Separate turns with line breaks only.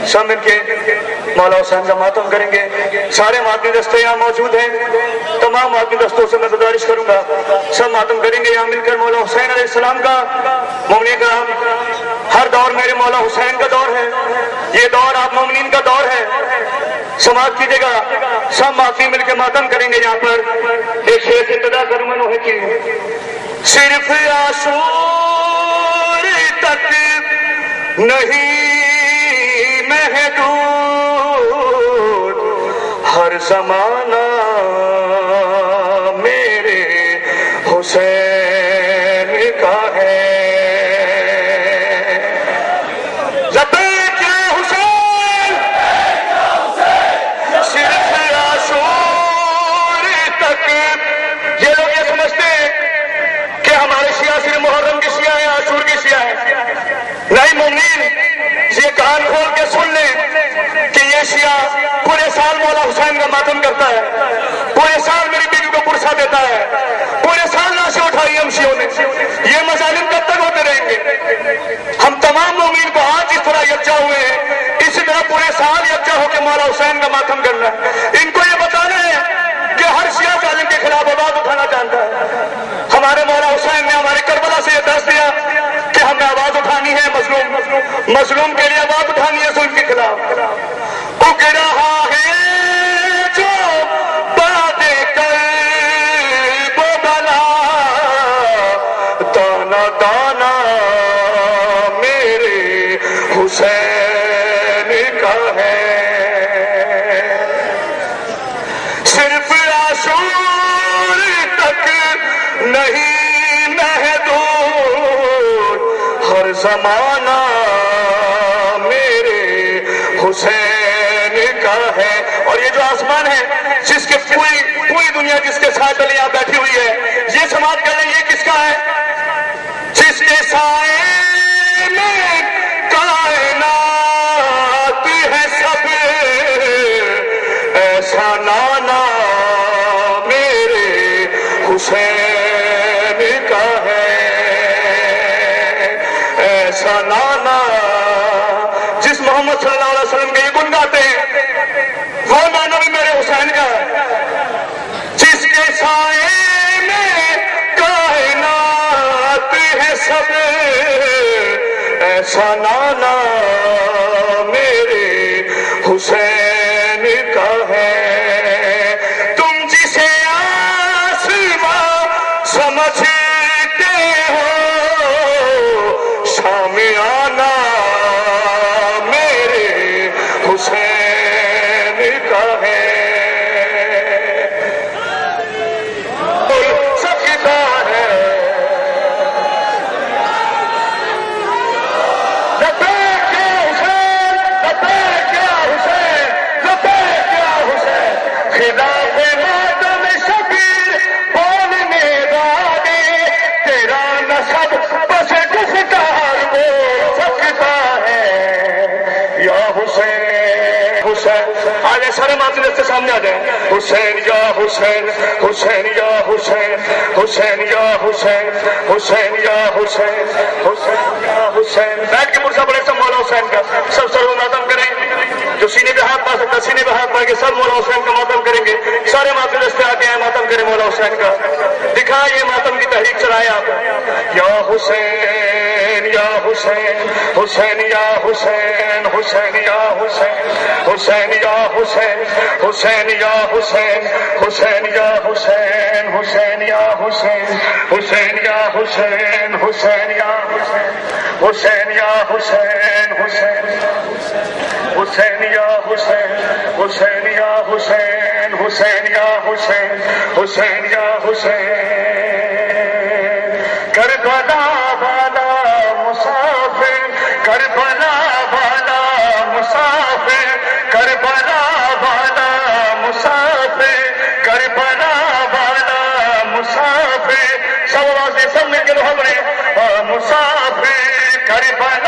सब मिल के मौला हुसैन का मातम करेंगे। सारे मातमी दस्ते यहाँ मौजूद हैं, तमाम मातमी दस्तों से मैं गुजारिश करूंगा सब मातम करेंगे यहाँ मिलकर मौला हुसैन अलैहिस्सलाम का। मोमिन कराम, हर दौर मेरे मौला हुसैन का दौर है, ये दौर आप मोमिनीन का दौर है। समाज कीजिएगा, सब मातमी मिलकर मातम करेंगे यहाँ पर। एक शेर से इब्तिदा करूंगा नोहे की। सिर्फ आशूर तक नहीं महदूद, हर जमाना मेरे हुसैन का है। लब्बैक या हुसैन, सिर्फ आशूर तक। ये लोग ये समझते हैं कि हमारे शिया सिर्फ मुहर्रम के शिया है, आशूर के शिया है। नहीं मोमिन, ये कान खोल के सुन ले कि ये शिया पूरे साल मौला हुसैन का मातम करता है, पूरे साल मेरी बीवी को पुरसा देता है, पूरे साल लाशें उठाई हम शियों ने। ये मजालिम कब तक होते रहेंगे? हम तमाम मोमिन को आज इस तरह यकजा हुए हैं, इसी तरह पूरे साल यकजा होकर मौला हुसैन का मातम करना है। इनको ये बताना है कि हर शिया जालिम के खिलाफ आवाज उठाना जानता है। हमारे मौला हुसैन ने हमारे करबला से ये दर्ज दिया कि हमें आवाज उठानी है, मजलूम के लिए आवाज उठानी है जुल्म के खिलाफ। उग रहा है जो बादे कल्ब बला, दाना दाना मेरे हुसैन का है। सिर्फ आशूर तक नहीं महदूद, हर जमाना मेरे हुसैन का है। और ये जो आसमान है जिसके पूरी दुनिया जिसके साए तले यहाँ बैठी हुई है, ये समाज कर रही है किसका है? जिसके साए में कायनात है सब, ऐसा नाना मेरे हुसैन का है। ऐसा नाना जिस मोहम्मद सल्लल्लाहु अलैहि वसल्लम के ये गुण गाते हैं, वो नाना भी मेरे हुसैन का है। जिसके साए में कायनात है सब, ऐसा नाना मेरे हुसैन का है। तुम जिसे आसमां समझते हो, शामियाना मेरे हुसैन का है। सखीता है लब्बैक या हुसैन, लब्बैक या हुसैन, लब्बैक या हुसैन। खिलाफे मातम शबीर बोलने वाले, तेरा नसब बस गुफ्तार बोल सकता है। या हुसैन, हुसैन आगे सारे मातम इसके सामने आ जाए। हुसैन या हुसैन, हुसैन या हुसैन, हुसैन या हुसैन, हुसैन या हुसैन, हुसैन या हुसैन। बैठ के पुरसा पड़े सब मौला हुसैन का, सब सर्व मातम करें। जो सीने पे हाथ पा सकता सीने पे हाथ पा के सब मौला हुसैन का मातम करेंगे। सारे मातम दस्ते आते हैं, मातम करें मौला हुसैन का। दिखाए ये मातम की तहरीक चलाए आप। या हुसैन या हुसैन, हुसैन या हुसैन, हुसैन या हुसैन, हुसैन या हुसैन, हुसैन या हुसैन, हुसैन या हुसैन, हुसैन या हुसैन, हुसैन या हुसैन, हुसैन या हुसैन, हुसैन या हुसैन, हुसैन, हुसैन या हुसैन, हुसैन या हुसैन, हुसैन या हुसैन, हुसैन या हुसैन। करबला वाला मुसाफिर, करबला वाला मुसाफिर, करबला वाला मुसाफिर, करबला वाला मुसाफिर। सब आवाज़ सब मिलकर हमने मुसाफिर करबला